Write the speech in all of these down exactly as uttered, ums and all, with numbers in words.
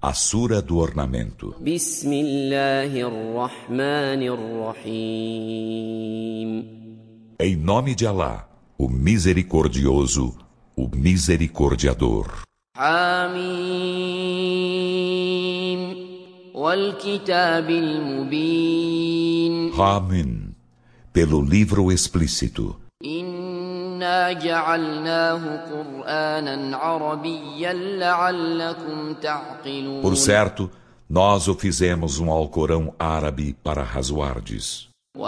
A Sura do Ornamento. Em nome de Alá, o Misericordioso, o Misericordiador. Hamim, pelo livro explícito. Por certo, nós o fizemos um Alcorão árabe para razoardes.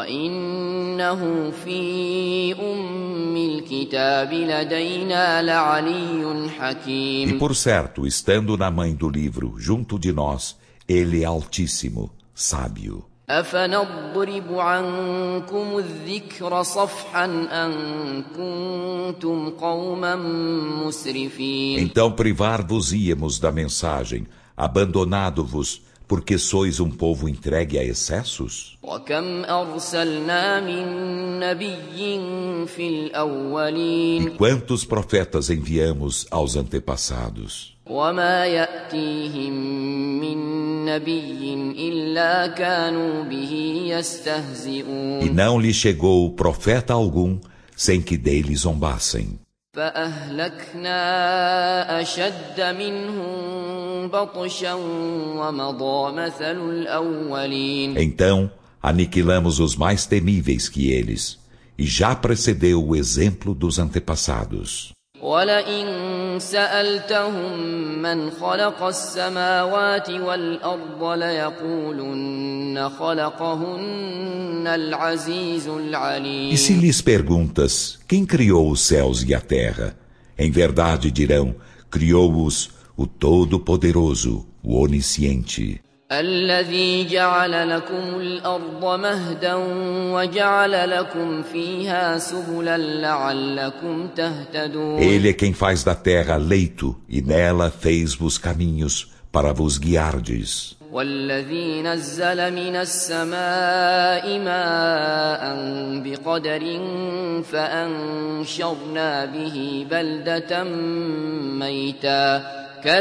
E por certo, estando na mãe do livro, junto de nós, ele é altíssimo, sábio. أفنضرب عنكم الذكر صفحا أن كنتم قوما مسرفين. Então privar-vos-íamos da mensagem, abandonado-vos, porque sois um povo entregue a excessos? وكم أرسلنا من نبي في الأولين. E quantos profetas enviamos aos antepassados? وما يأتيهم من نبي إلا كانوا به يستهزئون. E não lhe chegou profeta algum sem que dele zombassem. فأهلكنا أشد منهم بطشا ومضى مثل الأولين. Então aniquilamos os mais temíveis que eles, e já precedeu o exemplo dos antepassados. وَلَئِن سَأَلْتَهُم مَّنْ خَلَقَ السَّمَاوَاتِ وَالْأَرْضَ لَيَقُولُنَّ خَلَقَهُنَّ الْعَزِيزُ الْعَلِيمُ. E se lhes perguntas, quem criou os céus e a terra? Em verdade dirão, criou-os o Todo-Poderoso, o Onisciente. الذي جعل لكم الأرض مهدا وجعل لكم فيها سبلا لعلكم تهتدون. Ele é quem faz da terra leito e nela fez-vos caminhos para vos guiardes. والذي نزل من السماء ماء بقدر فأنشرنا به بلدة ميتا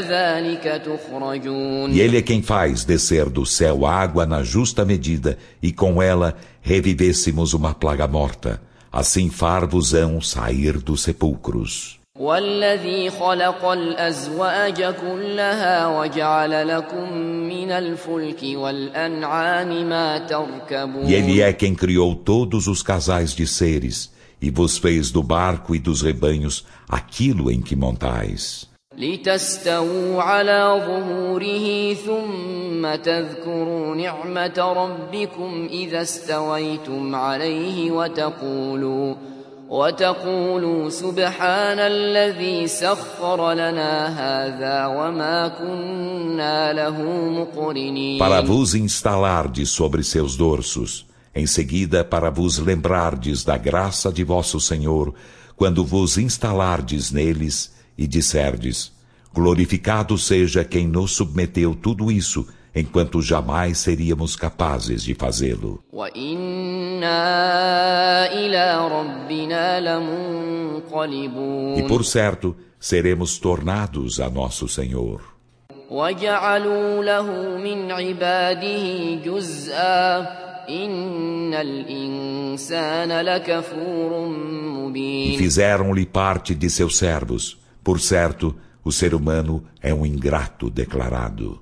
E ele é quem faz descer do céu água na justa medida, e com ela revivêssemos uma plaga morta. Assim far-vos-ão sair dos sepulcros. والذي خلق الأزواج كلها وجعل لكم من الفلك والأنعام ما تركبون. E ele é quem criou todos os casais de seres, e vos fez do barco e dos rebanhos aquilo em que montais. لتستووا على ظهوره ثم تذكروا نعمة ربكم إذا استويتم عليه وتقولوا وتقولوا سبحان الذي سخر لنا هذا وما كنا له مقرنين. Para vos instalardes sobre seus dorsos, em seguida para vos lembrardes da graça de vosso Senhor, quando vos instalardes neles, e disserdes, glorificado seja quem nos submeteu tudo isso, enquanto jamais seríamos capazes de fazê-lo. E por certo, seremos tornados a nosso Senhor. E fizeram-lhe parte de seus servos. Por certo, o ser humano é um ingrato declarado.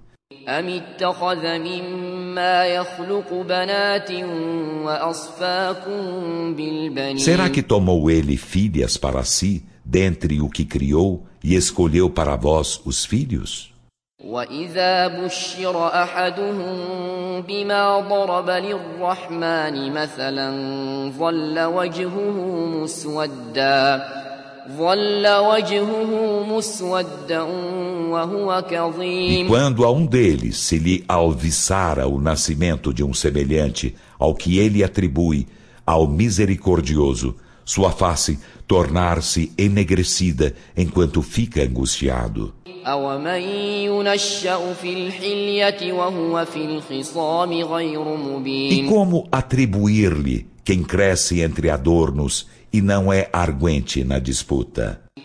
Será que tomou ele filhas para si, dentre o que criou, e escolheu para vós os filhos? وَإِذَا بُشِّرَ أَحَدُهُم بِمَا ضَرَبَ لِلرَّحْمَنِ مَثَلًا ظَلَّ وَجْهُهُ مُسْوَدًّا ظل وجهه مسودا وهو كظيم. E quando a um deles se lhe alviçara o nascimento de um semelhante ao que ele atribui ao misericordioso, sua face tornar-se enegrecida enquanto fica angustiado. أَوَمَن يُنَشَّأُ فِي الْحِلْيَةِ وَهُوَ فِي الْخِصَامِ غَيْرُ مُبِينٍ. E como atribuir-lhe quem cresce entre adornos e não é arguente na disputa?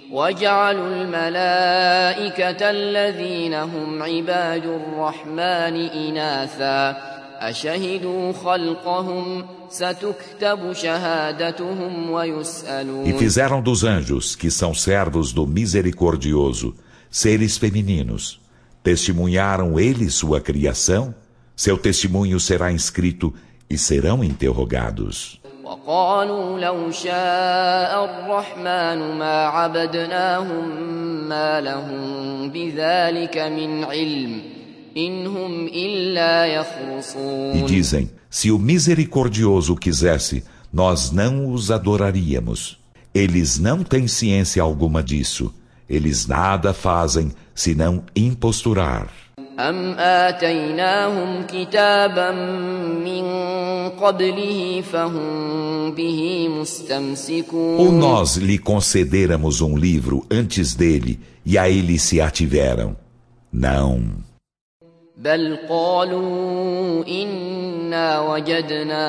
وجعلوا الملائكة الذين هم عباد الرحمن إناثا أشهدوا خلقهم ستكتب شهادتهم ويسألون. E fizeram dos anjos, que são servos do Misericordioso, seres femininos. Testemunharam eles sua criação? Seu testemunho será inscrito e serão interrogados. وقالوا لو شاء الرحمن ما عبدناهم ما لهم بذلك من علم إن هم إلا يخرصون. E dizem, se o Misericordioso quisesse, nós não os adoraríamos. Eles não têm ciência alguma disso. Eles nada fazem senão imposturar. أم آتيناهم كتابا من قبله فهم به مستمسكون. Ou nós lhe concederamos um livro antes dele e a ele se ativeram? Não. بل قالوا إنا وجدنا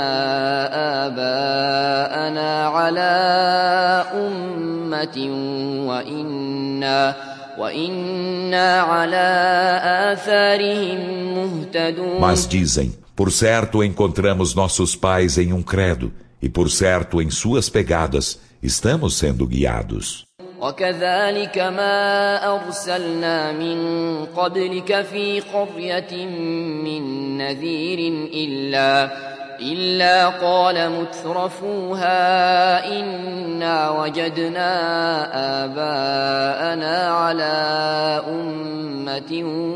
آباءنا على أمة وإنا وإنا على آثارهم مهتدون. Mas dizem, por certo encontramos nossos pais em um credo, e por certo em suas pegadas estamos sendo guiados. وكذلك ما أرسلنا من قبلك في قرية من نذير إلا إلا قال مترفوها إنا وجدنا آباءنا على أمة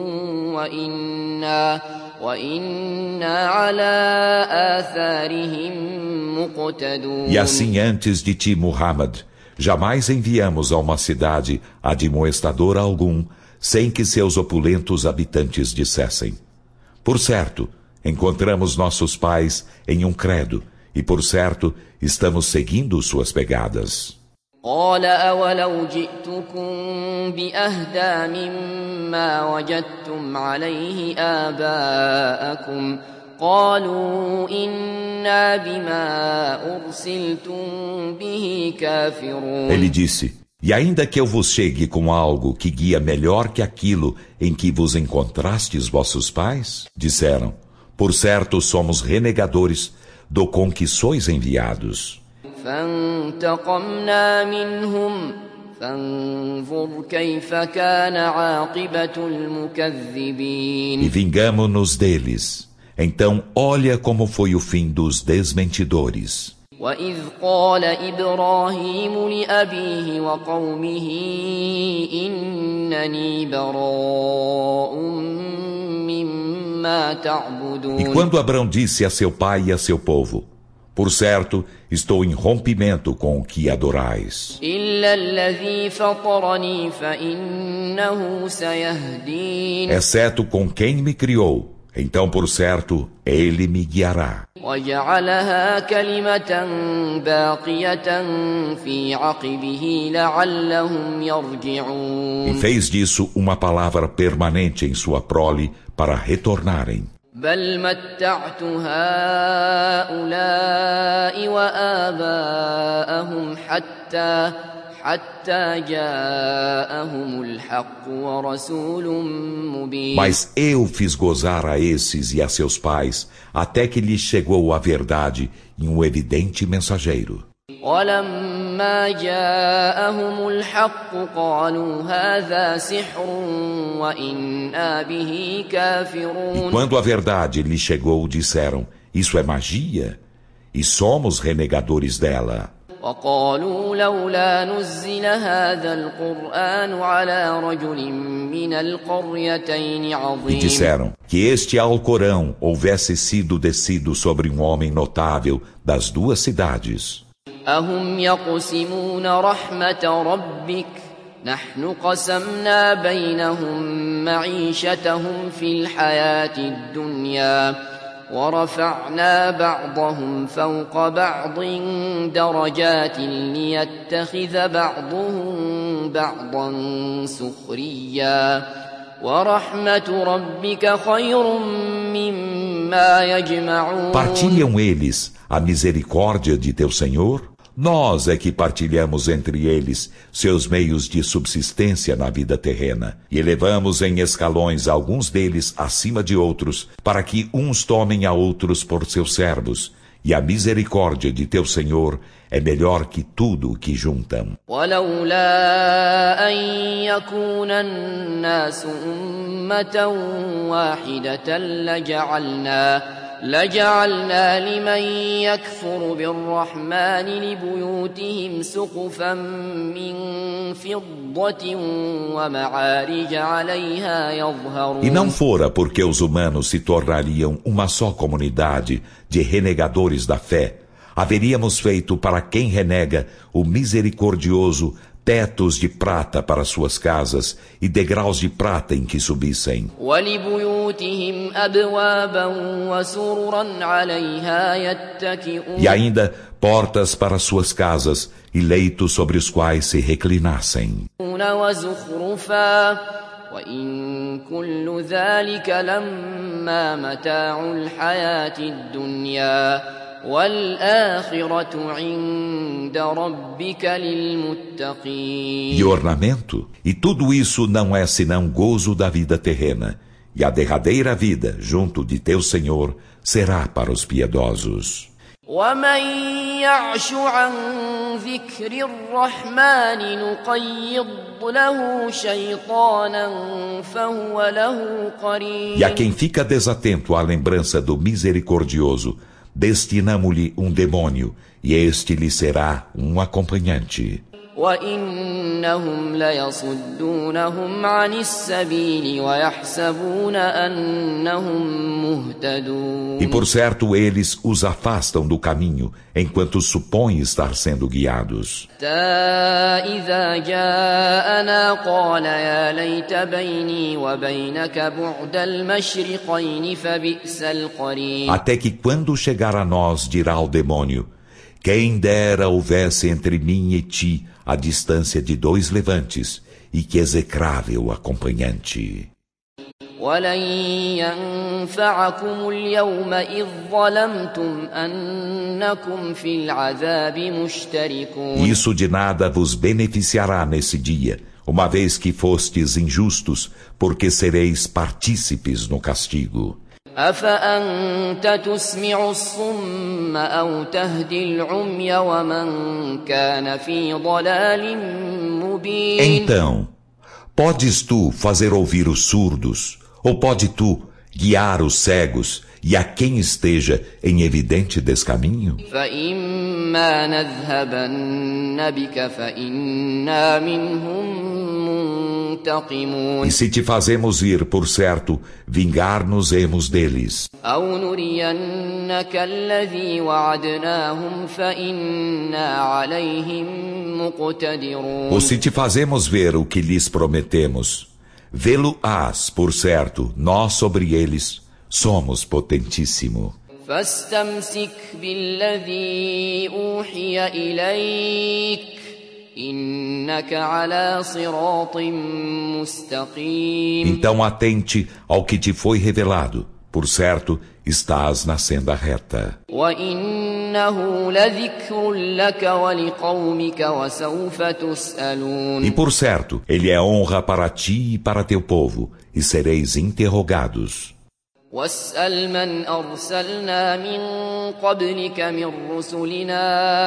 وإنا وإنا على آثارهم مقتدون. E assim antes de ti, Muhammad, jamais enviamos a uma cidade admoestador algum, sem que seus opulentos habitantes dissessem: por certo, encontramos nossos pais em um credo, e por certo, estamos seguindo suas pegadas. قال أولو جئتكم بأهدى مما وجدتم عليه آباءكم قالوا إنا بما أرسلتم به كافرون. Ele disse: e ainda que eu vos chegue com algo que guia melhor que aquilo em que vos encontrastes vossos pais? Disseram: por certo somos renegadores do com que sois enviados. فانتقمنا منهم فانظر كيف كان عاقبة المكذبين. E vingamo-nos deles. Então olha como foi o fim dos desmentidores. وإذ قال إبراهيم لأبيه وقومه إنني براء مما تعبدون. E quando Abrão disse a seu pai e a seu povo: por certo, estou em rompimento com o que adorais. إلا الذي فطرني فإنه سيهدين. Exceto com quem me criou, então por certo, ele me guiará. وجعلها كلمة باقية في عقبه لعلهم يرجعون. E fez disso uma palavra permanente em sua prole para retornarem. بل متعت هؤلاء وآباءهم حتى حتى جاءهم الحق ورسول مبين. Mas eu fiz gozar a esses e a seus pais até que lhes chegou a verdade em um evidente mensageiro. ولما جاءهم الحق قالوا هذا سحر وإنا به كافرون. E quando a verdade lhes chegou, disseram: isso é magia, e somos renegadores dela. وقالوا لولا نزل هذا القرآن على رجل من القريتين E عظيم. disseram que este Alcorão houvesse sido descido sobre um homem notável das duas cidades. أهم يقسمون رحمة ربك نحن قسمنا بينهم معيشتهم في الحياة الدنيا ورفعنا بعضهم فوق بعض درجات ليتخذ بعضهم بعضا سخريا ورحمة ربك خير مما يجمعون. Partilham eles a misericórdia de teu Senhor? Nós é que partilhamos entre eles seus meios de subsistência na vida terrena e elevamos em escalões alguns deles acima de outros, para que uns tomem a outros por seus servos. E a misericórdia de teu Senhor é melhor que tudo o que juntam. ولولا أن يكون الناس أمة واحدة لجعلنا لجعلنا لمن يكفر بالرحمن لبيوتهم سقفا من فضة ومعارج عليها يظهرون. E não fora porque os humanos se tornariam uma só comunidade de renegadores da fé, haveríamos feito para quem renega o misericordioso tetos de prata para suas casas e degraus de prata em que subissem. E ainda portas para suas casas e leitos sobre os quais se reclinassem. وإن كل ذلك لما متاع الحياة الدنيا والآخرة عند ربك للمتقين. E ornamento? E tudo isso não é senão gozo da vida terrena, e a derradeira vida junto de teu Senhor será para os piedosos. ومن يعش عن ذكر الرحمن نقيض له شيطانا فهو له قرين. E a quem fica desatento à lembrança do misericordioso, destinamo-lhe um demônio, e este lhe será um acompanhante. وإنهم ليصدونهم عن السبيل ويحسبون أنهم مهتدون. E por certo eles os afastam do caminho, enquanto supõem estar sendo guiados. إذا جاءنا قال يا ليت بيني وبينك بعد المشرقين فبئس القرين. Até que quando chegar a nós dirá ao demônio: quem dera houvesse entre mim e ti a distância de dois levantes, e que execrável acompanhante. ولن ينفعكم اليوم إذ ظلمتم أنكم في العذاب مشتركون. Isso de nada vos beneficiará nesse dia, uma vez que fostes injustos, porque sereis partícipes no castigo. أفأنت تسمع الصم أو تهدي العمي ومن كان في ضلال مبين. Então, podes tu fazer ouvir os surdos, ou pode tu guiar os cegos e a quem esteja em evidente descaminho? فإما نذهبن بك فإنا منهم منتقمون. E se te fazemos ir, por certo, vingar-nos-emos deles. أو نرينك الذي وعدناهم فإنا عليهم مقتدرون. Ou se te fazemos ver o que lhes prometemos, vê-lo-ás, por certo, nós sobre eles somos potentíssimo. فاستمسك بالذي أوحي إليك إنك على صراط مستقيم. Então atente ao que te foi revelado, por certo, estás na senda reta. وإنه لذكر لك ولقومك وسوف تسألون. E por certo, ele é honra para ti e para teu povo, e sereis interrogados. واسأل من أرسلنا من قبلك من رسلنا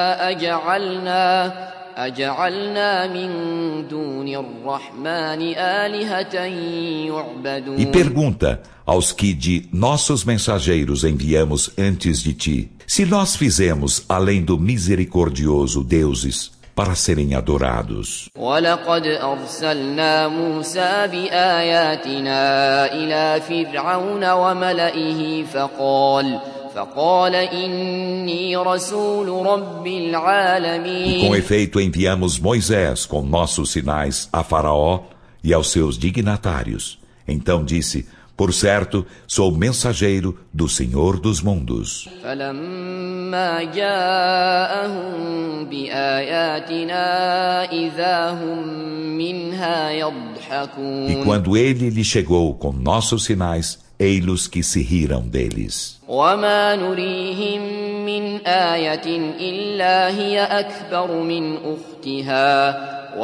أجعلنا أجعلنا من دون الرحمن آلهة يعبدون. E pergunta aos que de nossos mensageiros enviamos antes de ti, se nós fizemos, além do misericordioso, deuses para serem adorados. ولقد أرسلنا موسى بآياتنا إلى فرعون وملئه فقال فقال إني رسول رب العالمين. E com efeito enviamos Moisés com nossos sinais a Faraó e aos seus dignatários. Então disse: por certo, sou mensageiro do Senhor dos mundos. فلما جاءهم بآياتنا إذا هم منها يضحكون. E quando ele lhe chegou com nossos sinais, ei-los que se riram deles. وما نريهم من آية إلا هي أكبر من أختها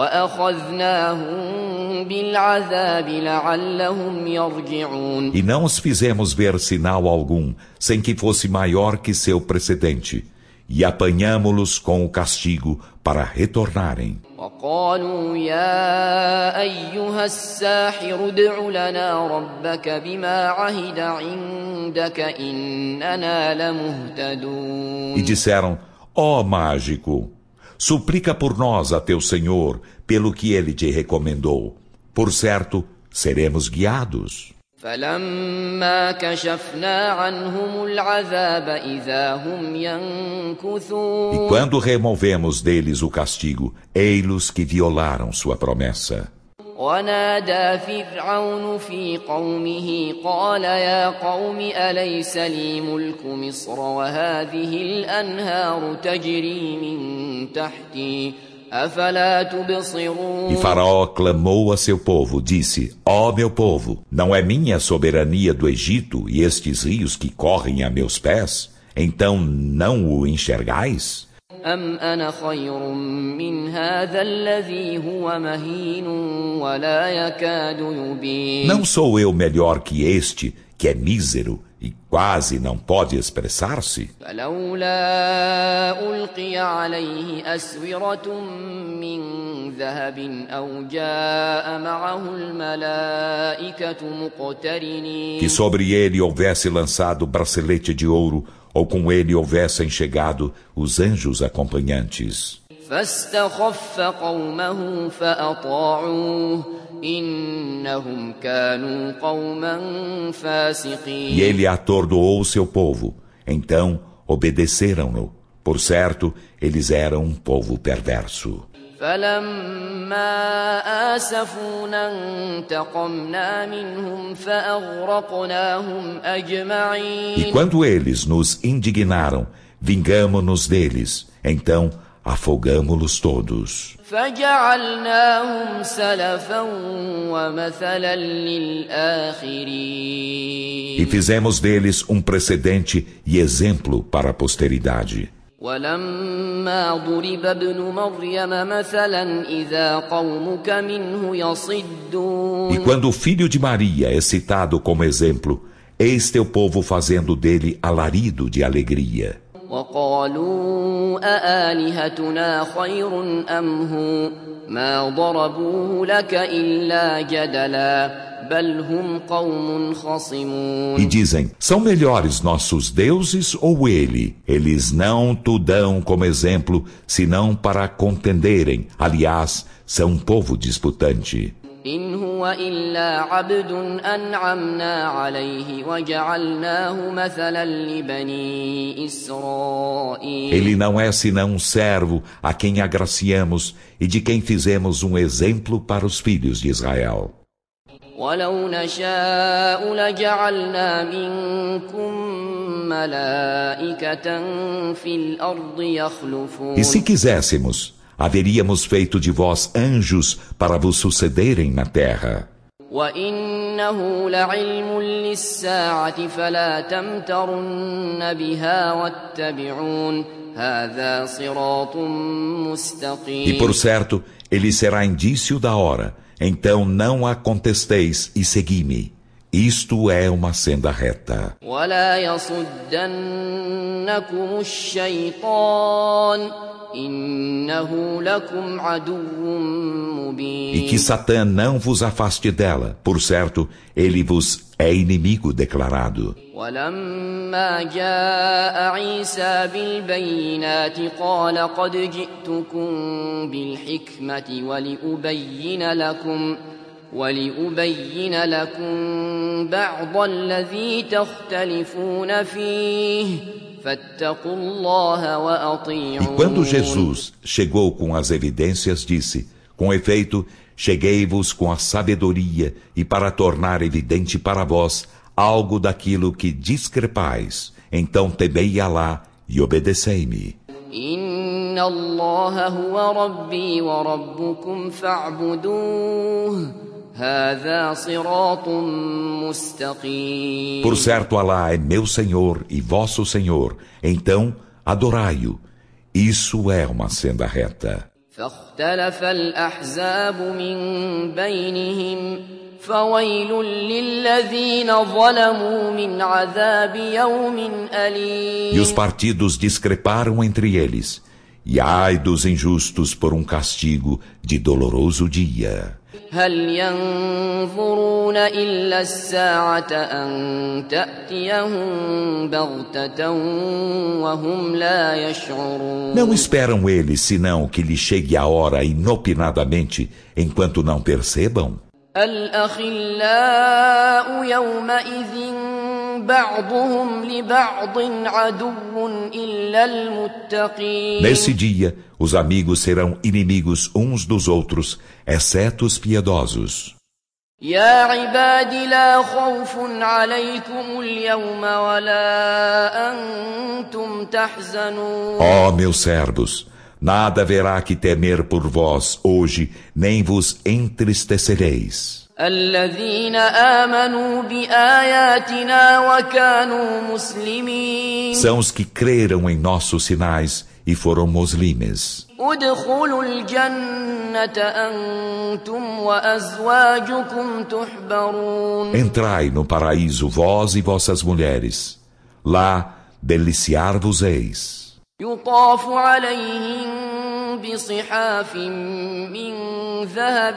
وأخذناهم بالعذاب لعلهم يرجعون. E não os fizemos ver sinal algum, sem que fosse maior que seu precedente, e apanhamo-los com o castigo para retornarem. وقالوا يا أيها الساحر ادع لنا ربك بما عهد عندك إننا لمهتدون. E disseram: ó mágico, suplica por nós a teu Senhor pelo que ele te recomendou. Por certo, seremos guiados. فلما كشفنا عنهم العذاب إذا هم ينكثون. E quando removemos deles o castigo, ei-los que violaram sua promessa. ونادى فرعون في قومه قال يا قوم أليس لي ملك مصر وهذه الأنهار تجري من تحتي أفلا تبصرون. E Faraó clamou a seu povo, disse: ó meu povo, não é minha a soberania do Egito e estes rios que correm a meus pés? Então não o enxergais? أم أنا خير من هذا الذي هو مهين ولا يكاد يبين. Não sou eu melhor que este, que é mísero e quase não pode expressar-se? فلولا ألقي عليه أسورة من ذهب أو جاء معه الملائكة مقترنين. Que sobre ele houvesse lançado bracelete de ouro, ou com ele houvessem chegado os anjos acompanhantes. فاستخف قومه فأطاعوه إنهم كانوا قوما فاسقين. E ele atordoou seu povo, então obedeceram-no. Por certo, eles eram um povo perverso. فلما آسفونا انتقمنا منهم فأغرقناهم أجمعين. E quando eles nos indignaram, vingamo-nos deles, então afogamo-los todos. فجعلناهم سلفا ومثلا للآخرين. E fizemos deles um precedente e exemplo para a posteridade. ولما ضرب ابن مريم مثلا إذا قومك منه يصدون. E quando o filho de Maria é citado como exemplo, eis teu povo fazendo dele alarido de alegria. وقالوا أآلهتنا خير أم هو ما ضربوه لك إلا جدلا بل هم قوم خصمون. E dizem: são melhores nossos deuses ou ele? Eles não tu dão como exemplo, senão para contenderem. Aliás, são um povo disputante. إن هو إلا عبد أنعمنا عليه وجعلناه مثلا لبني إسرائيل. Ele não é senão um servo a quem agraciamos e de quem fizemos um exemplo para os filhos de Israel. ولو نشاء لجعلنا منكم ملائكة في الأرض يخلفون. E se quiséssemos, haveríamos feito de vós anjos para vos sucederem na terra. وإنه لعلم للساعة فلا تمترن بها واتبعون هذا صراط مستقيم. E por certo, ele será indício da hora. Então não a contesteis e segui-me. Isto é uma senda reta. ولا يصدنكم الشيطان إنه لكم عدو مبين. E que Satã não vos afaste dela. Por certo, ele vos é inimigo declarado. ولما جاء عيسى بالبينات قال قد جئتكم بالحكمة ولأبين لكم ولأبين لكم بعض الذي تختلفون فيه فاتقوا الله وأطيعون. E quando Jesus chegou com as evidências, disse: com efeito, cheguei-vos com a sabedoria e para tornar evidente para vós algo daquilo que discrepais. Então temei Alá e obedecei-me. إن الله هو ربي وربكم فاعبدوه هذا صراط مستقيم. Por certo, Alá é meu Senhor e vosso Senhor. Então, adorai-o. Isso é uma senda reta. فاختلف الأحزاب من بينهم فويل للذين ظلموا من عذاب يوم أليم. E os partidos discreparam entre eles, e ai dos injustos por um castigo de doloroso dia. هل ينظرون إلا الساعة أن تأتيهم بغتة وهم لا يشعرون. Não esperam eles senão que lhe chegue a hora inopinadamente, enquanto não percebam? الأخلاء يومئذ بعضهم لبعض عدو إلا المتقين. Nesse dia, os amigos serão inimigos uns dos outros, exceto os piedosos. يا عباد لا خوف عليكم اليوم ولا أنتم تحزنون. Ó meus servos, nada haverá que temer por vós hoje, nem vos entristecereis. الذين آمنوا بآياتنا وكانوا مسلمين. São os que creram em nossos sinais e foram muslimes. ادخلوا الجنة أنتم وأزواجكم تحبرون. Entrai no paraíso vós e vossas mulheres. Lá deliciar-vos-eis. يطاف عليهم بصحاف من ذهب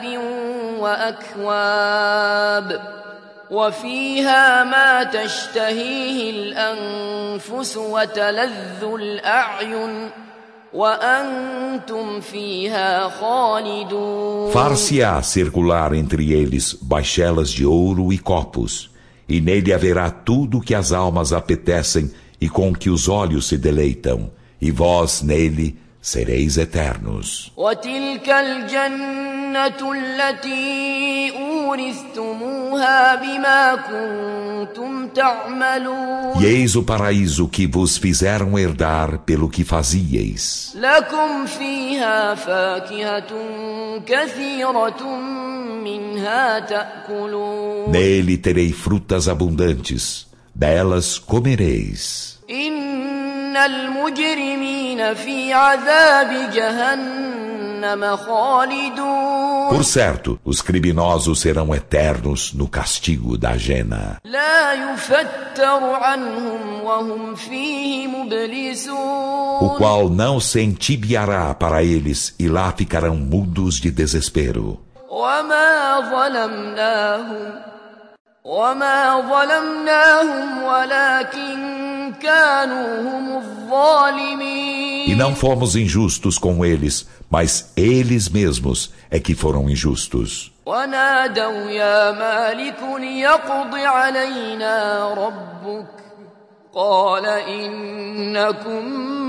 وأكواب وفيها ما تشتهيه الأنفس وتلذ الأعين وأنتم فيها خالدون. Far-se-á circular entre eles baixelas de ouro e copos, e nele haverá tudo que as almas apetecem e com que os olhos se deleitam, e vós nele sereis eternos. وتلك الجنة التي أورثتموها بما كنتم تعملون. E eis o paraíso que vos fizeram herdar pelo que fazieis. لكم فيها فاكهة كثيرة منها تأكلون. Nele terei frutas abundantes, delas comereis. إن المجرمين في عذاب جهنم خالدون. Por certo, os criminosos serão eternos no castigo da Jena. لا يفتر عنهم وهم فيه مبلسون. O qual não se entibiará para eles e lá ficarão mudos de desespero. وما ظلمناهم وما ظلمناهم ولكن كانوا هم الظالمين. E não fomos injustos com eles, mas eles mesmos é que foram injustos. ونادوا يا مالك ليقض علينا ربك قال إنكم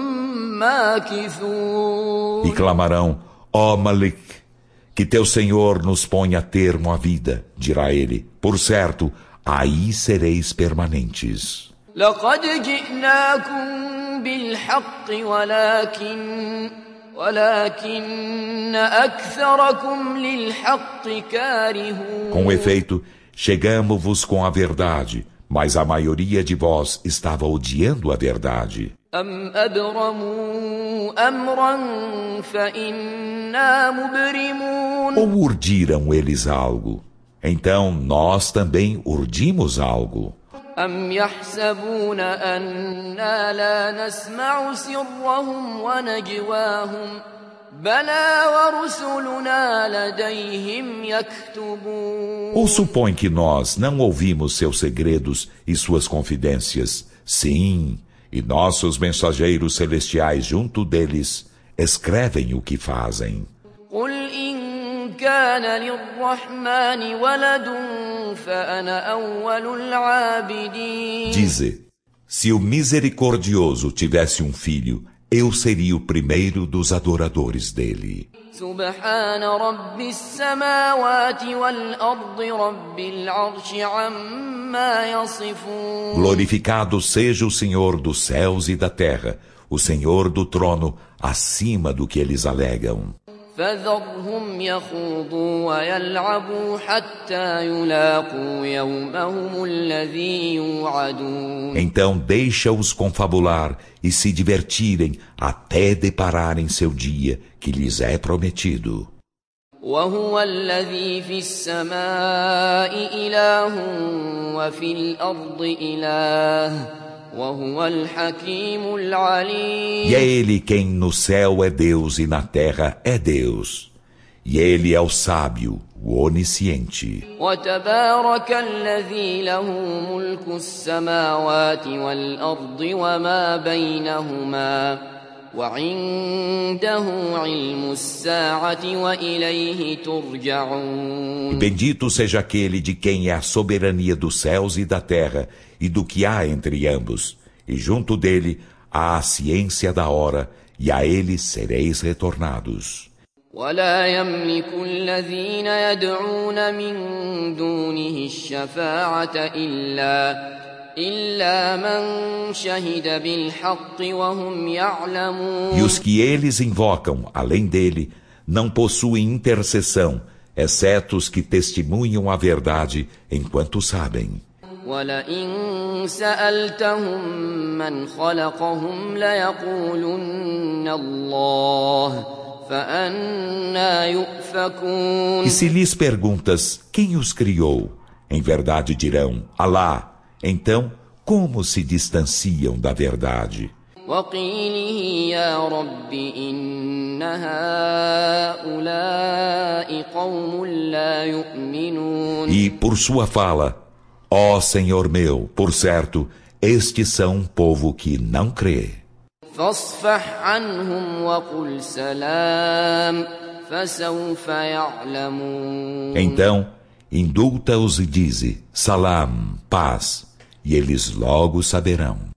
ماكثون. E clamarão, ó Malik, que teu Senhor nos ponha termo à vida, dirá ele. Por certo, aí sereis permanentes. لقد جئناكم بالحق ولكن ولكن أكثركم للحق كارهون. Com efeito, chegamo-vos com a verdade, mas a maioria de vós estava odiando a verdade. أم أبرموا أمرا فإنا مبرمون. Ou urdiram eles algo? Então nós também urdimos algo. أم يحسبون أنا لا نسمع سرهم ونجواهم بلى ورسلنا لديهم يكتبون. Ou supõe que nós não ouvimos seus segredos e suas confidências? Sim, e nossos mensageiros celestiais junto deles escrevem o que fazem. قل إن كان للرحمن ولد فأنا أول العابدين. Dize, se o misericordioso tivesse um filho, eu seria o primeiro dos adoradores dele. سبحان رب السماوات والأرض رب العرش عما يصفون. Glorificado seja o Senhor dos céus e da terra, o Senhor do trono, acima do que eles alegam. فذرهم يخوضوا ويلعبوا حتى يلاقوا يومهم الذي يوعدون. Então deixa-os confabular e se divertirem até depararem seu dia que lhes é prometido. وهو الذي في السماء إله وفي الأرض إله وهو الحكيم العليم. E é ele quem no céu é Deus e na terra é Deus. E ele é o sábio, o onisciente. وتبارك الذي له ملك السماوات والأرض وما بينهما وعنده علم الساعة وإليه ترجعون. E bendito seja aquele de quem é a soberania dos céus e da terra e do que há entre ambos, e junto dele há a ciência da hora, e a ele sereis retornados. ولا يملك الذين يدعون من دونه الشفاعة إلا إلا من شهد بالحق وهم يعلمون. E os que eles invocam, além dele, não possuem intercessão, exceto os que testemunham a verdade enquanto sabem. وَلَئِن سَأَلْتَهُم مَّنْ خَلَقَهُمْ لَيَقُولُنَّ اللَّهُ فَأَنَّىٰ يُؤْفَكُونَ. E se lhes perguntas quem os criou, em verdade dirão Alá. Então, como se distanciam da verdade? وَقِيلِهِ يَا رَبِّ إِنَّ هَٰؤُلَاءِ قَوْمٌ لَّا يُؤْمِنُونَ. E por sua fala, ó Senhor meu, por certo, estes são um povo que não crê. فَاصْفَحْ عَنْهُمْ وَقُلْ سَلَامٌ فَسَوْفَ يَعْلَمُونَ. Então, indulta-os e dize, Salam, paz, e eles logo saberão.